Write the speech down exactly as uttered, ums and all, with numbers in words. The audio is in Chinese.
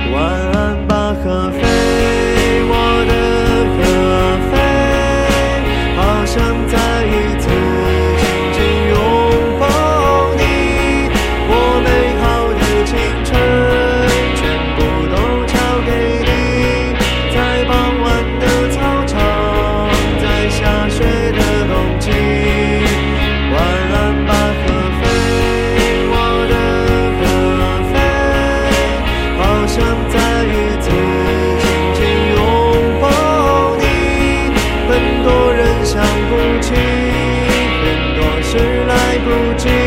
晚安吧，合肥，我的合肥，好想再一次紧紧拥抱你。我美好的青春全部都交给你，在傍晚的操场，在下雪的冬季。晚安吧，合肥，我的合肥，好想再一次紧紧拥抱你。很多人想不起，很多事来不及。